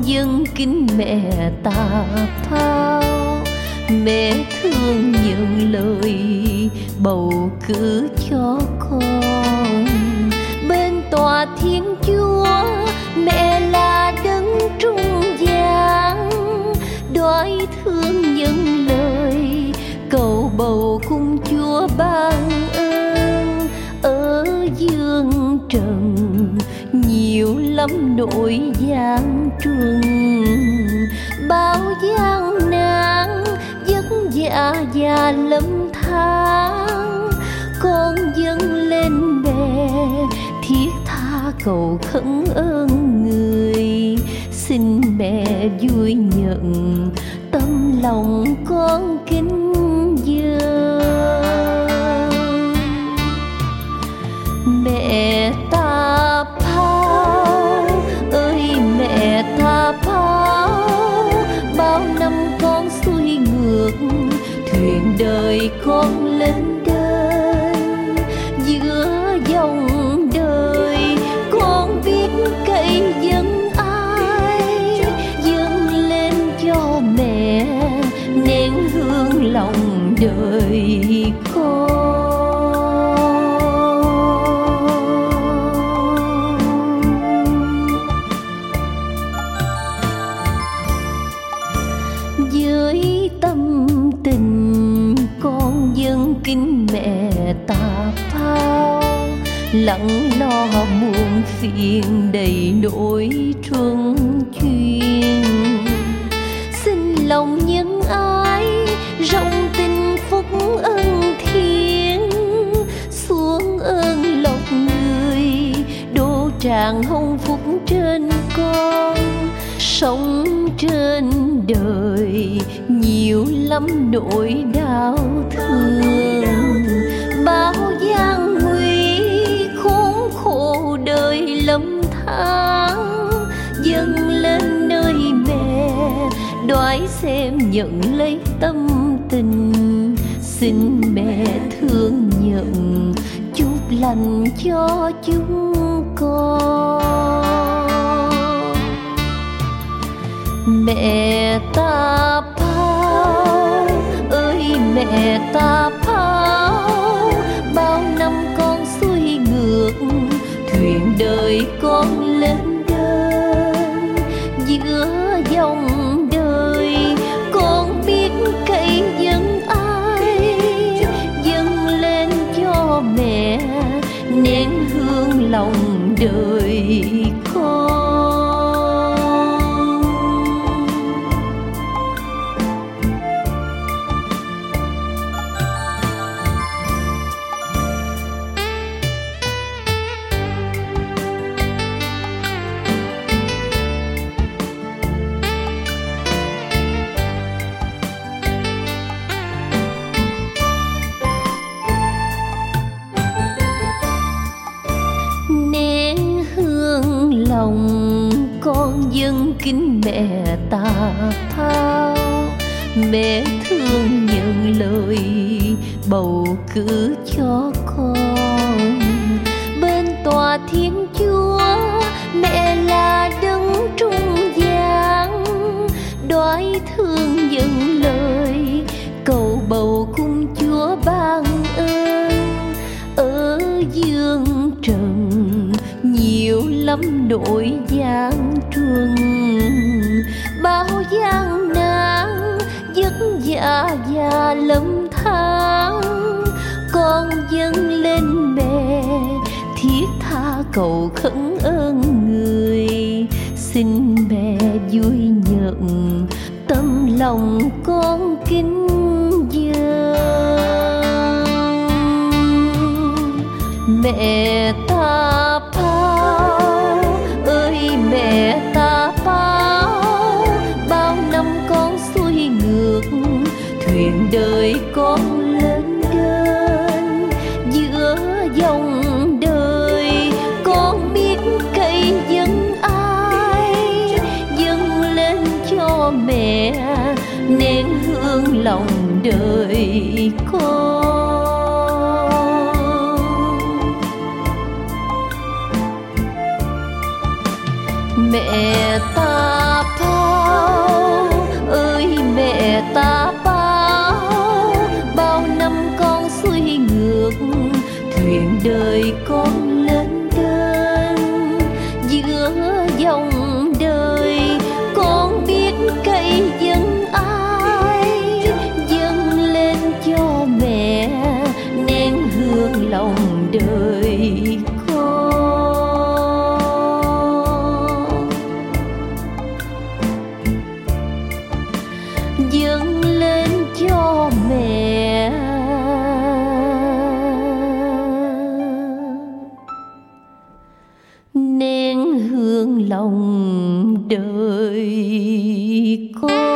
dâng kính mẹ ta phao. Mẹ thương nhận lời bầu cử cho con. Bên tòa Thiên Chúa mẹ là đấng trung gian, đoái thương nhận lời cầu bầu cung Chúa ban ơn. Ở dương trần nhiều lắm nỗi gian truân, bao gian nan vất vả và lầm than. Con dâng lên mẹ thiết tha cầu khấn ơn người, xin mẹ vui nhận tâm lòng con kính dâng. Mẹ ta phao ơi mẹ ta phao, bao năm con xuôi ngược thuyền đời con lên đên. Giữa dòng đời con biết cậy dân ai, dâng lên cho mẹ nén hương lòng đời con. Với tâm tình con dâng kính mẹ ta phao, lặng lo muôn phiền đầy nỗi truân chuyên. Xin lòng nhân ái rộng tình phúc ân thiên, xuống ơn lộc người đô tràng hồng phúc trên con. Sống trên đời nhiều lắm nỗi đau thương, bao gian nguy khốn khổ đời lầm than. Dâng lên nơi mẹ đoái xem nhận lấy tâm tình, xin mẹ thương nhận chúc lành cho chúng con. Mẹ ta phao ơi mẹ ta phao, bao năm con xuôi ngược thuyền đời con lên đên. Giữa dòng đời con biết cậy dân ai, dâng lên cho mẹ nén hương lòng đời con. Lòng con dâng kính mẹ ta phao, mẹ thương nhận lời bầu cử cho con. Bên tòa Thiên Chúa mẹ là đấng trung gian, đoái thương nhận lời cầu bầu cung Chúa ban ơn. Ở dương trần nhiều lắm nỗi gian truân, bao gian nan vất vả và lầm than. Con dâng lên mẹ thiết tha cầu khấn ơn người, xin mẹ vui nhận tâm lòng con kính dâng. Mẹ ta phao ơi mẹ ta phao, bao năm con xuôi ngược thuyền đời con lên đên. Giữa dòng đời con biết cậy dân ai, dâng lên cho mẹ nén hương lòng đời con. Mẹ ta đời con lên đơn. Giữa dòng đời con biết cây dân ai, dâng lên cho mẹ nén hương lòng đời con. Dâng lên cho mẹ nén hương lòng đời con.